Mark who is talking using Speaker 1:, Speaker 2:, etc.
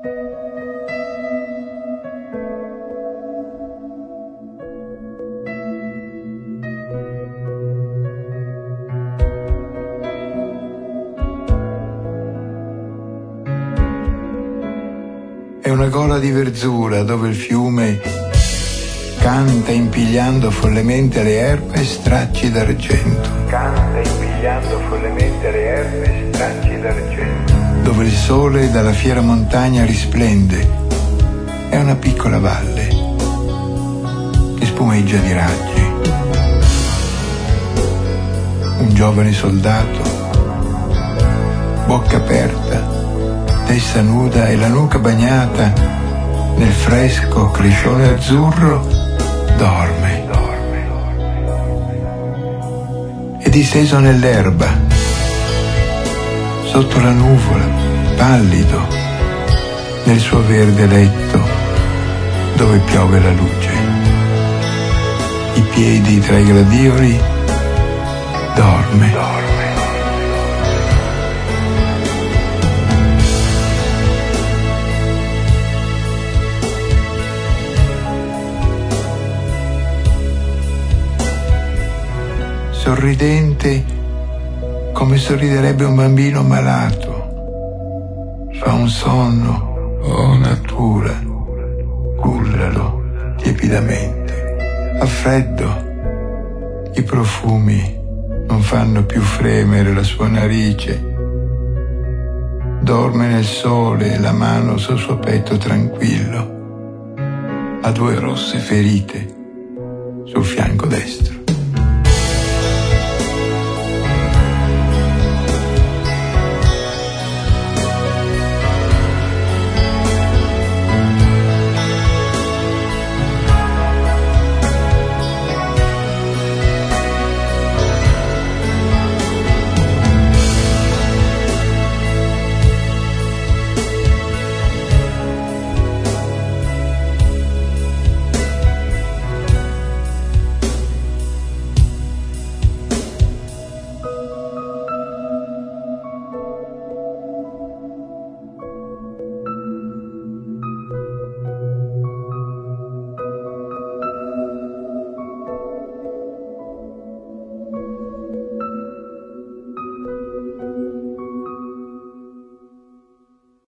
Speaker 1: È una gola di verzura dove il fiume canta impigliando follemente le erbe stracci d'argento.
Speaker 2: Canta impigliando follemente le erbe stracci d'argento.
Speaker 1: Dove il sole dalla fiera montagna risplende. È una piccola valle che spumeggia di raggi. Un giovane soldato, bocca aperta, testa nuda e la nuca bagnata nel fresco crescione azzurro, dorme. È disteso nell'erba, sotto la nuvola, pallido, nel suo verde letto dove piove la luce. I piedi tra i gradioli, dorme. Sorridente come sorriderebbe un bambino malato. Fa un sonno, oh natura, cullalo tiepidamente. Ha freddo, i profumi non fanno più fremere la sua narice. Dorme nel sole, la mano sul suo petto tranquillo. Ha 2 rosse ferite sul fianco destro.